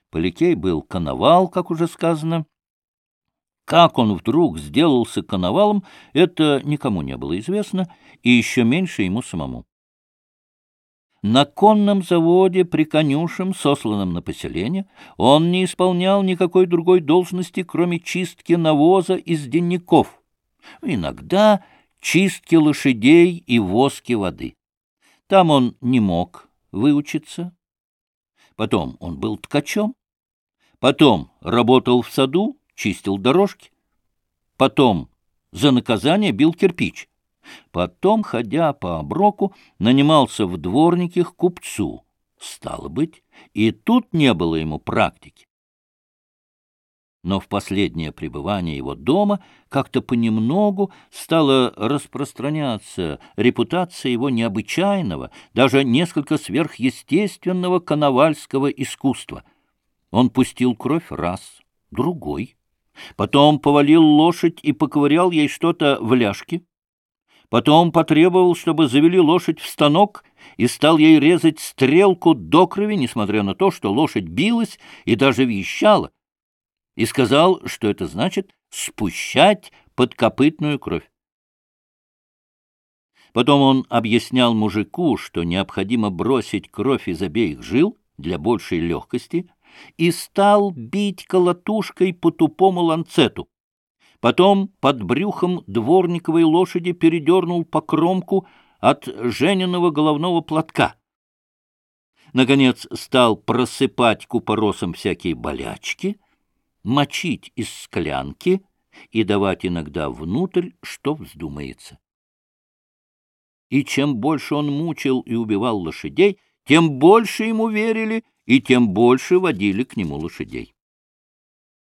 Поликей был коновал, как уже сказано. Как он вдруг сделался коновалом, это никому не было известно, и еще меньше ему самому. На конном заводе при конюшем, сосланном на поселение, он не исполнял никакой другой должности, кроме чистки навоза из денников, иногда чистки лошадей и воски воды. Там он не мог выучиться. Потом он был ткачом. Потом работал в саду, чистил дорожки. Потом за наказание бил кирпич. Потом, ходя по оброку, нанимался в дворнике к купцу. Стало быть, и тут не было ему практики. Но в последнее пребывание его дома как-то понемногу стала распространяться репутация его необычайного, даже несколько сверхъестественного коновальского искусства. Он пустил кровь раз, другой, потом повалил лошадь и поковырял ей что-то в ляжке, потом потребовал, чтобы завели лошадь в станок, и стал ей резать стрелку до крови, несмотря на то, что лошадь билась и даже визжала, и сказал, что это значит спущать подкопытную кровь. Потом он объяснял мужику, что необходимо бросить кровь из обеих жил для большей легкости, и стал бить колотушкой по тупому ланцету. Потом под брюхом дворниковой лошади передернул покромку от Жениного головного платка. Наконец стал просыпать купоросом всякие болячки, мочить из склянки и давать иногда внутрь, что вздумается. И чем больше он мучил и убивал лошадей, тем больше ему верили и тем больше водили к нему лошадей.